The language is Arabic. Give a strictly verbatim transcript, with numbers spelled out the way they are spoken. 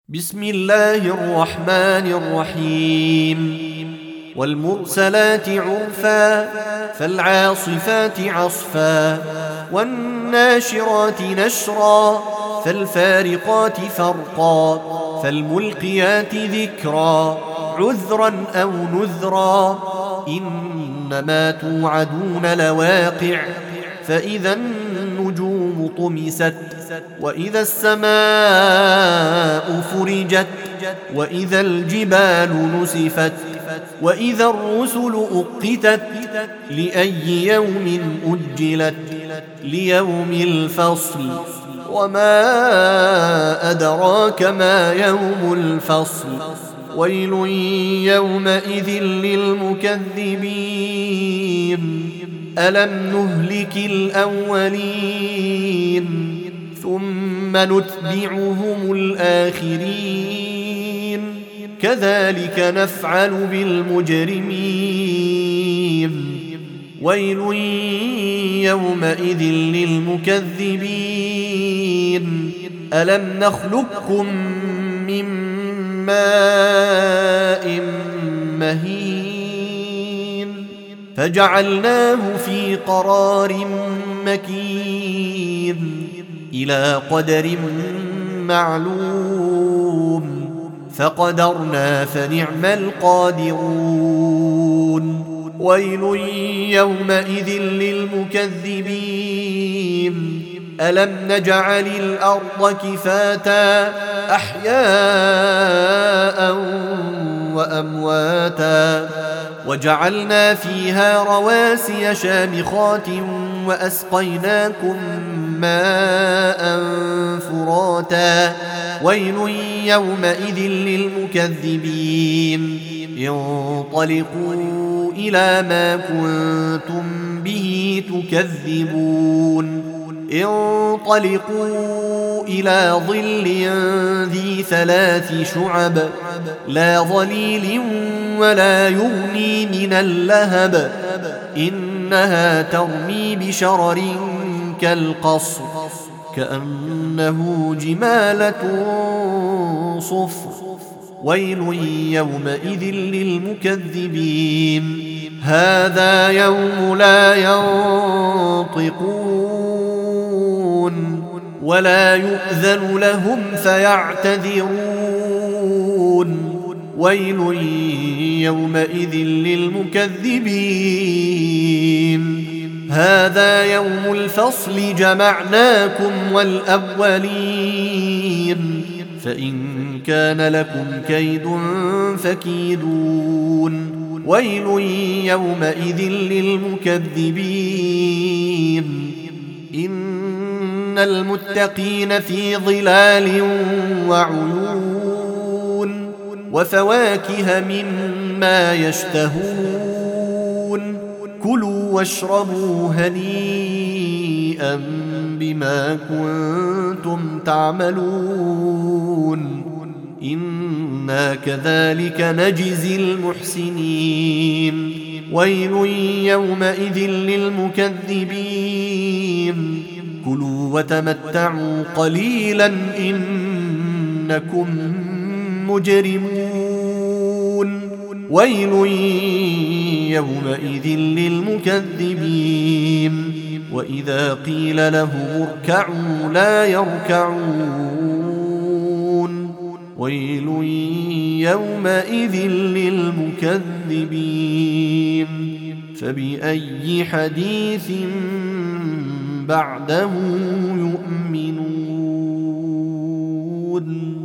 بسم الله الرحمن الرحيم والمرسلات عرفا فالعاصفات عصفا والناشرات نشرا فالفارقات فرقا فالملقيات ذكرا عذرا أو نذرا إنما توعدون لواقع فإذا النجوم طمست وإذا السماء فرجت وإذا الجبال نسفت وإذا الرسل أقتت لأي يوم أجلت ليوم الفصل وما أدراك ما يوم الفصل ويل يومئذ للمكذبين ألم نهلك الأولين ثم نتبعهم الآخرين كذلك نفعل بالمجرمين ويل يومئذ للمكذبين ألم نخلقكم من ماء مهين فجعلناه في قرار مكين إلى قدر معلوم فقدرنا فنعم القادرون ويل يومئذ للمكذبين ألم نجعل الأرض كفاتا أحياء وأمواتا وجعلنا فيها رواسي شامخات وأسقيناكم ماء فراتا ويل يومئذ للمكذبين انطلقوا إلى ما كنتم به تكذبون انطلقوا إلى ظل ذي ثلاث شعب لا ظليل ولا يغني من اللهب إنها ترمي بشرر كالقصر كأنه جمالة صفر ويل يومئذ للمكذبين هذا يوم لا ينطقون ولا يؤذن لهم فيعتذرون ويل يومئذ للمكذبين هذا يوم الفصل جمعناكم والأولين فإن كان لكم كيد فكيدون ويل يومئذ للمكذبين إن المتقين في ظلال وعيون وفواكه مما يشتهون كلوا واشربوا هنيئا بما كنتم تعملون إنا كذلك نجزي المحسنين ويل يومئذ للمكذبين كلوا وتمتعوا قليلا إنكم مجرمون ويل يومئذ للمكذبين وإذا قيل لهم اركعوا لا يركعون ويل يومئذ للمكذبين فبأي حديث بعده يؤمنون